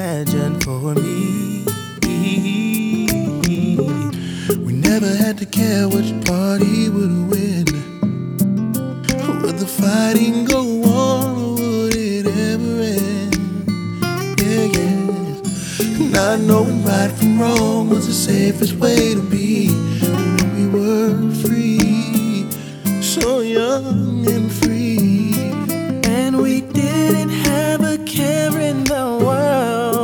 imagine for me. We never had to care which party would win. Would the fighting go on or would it ever end? Yeah, yeah. Not knowing right from wrong was the safest way to be. We were free, so young and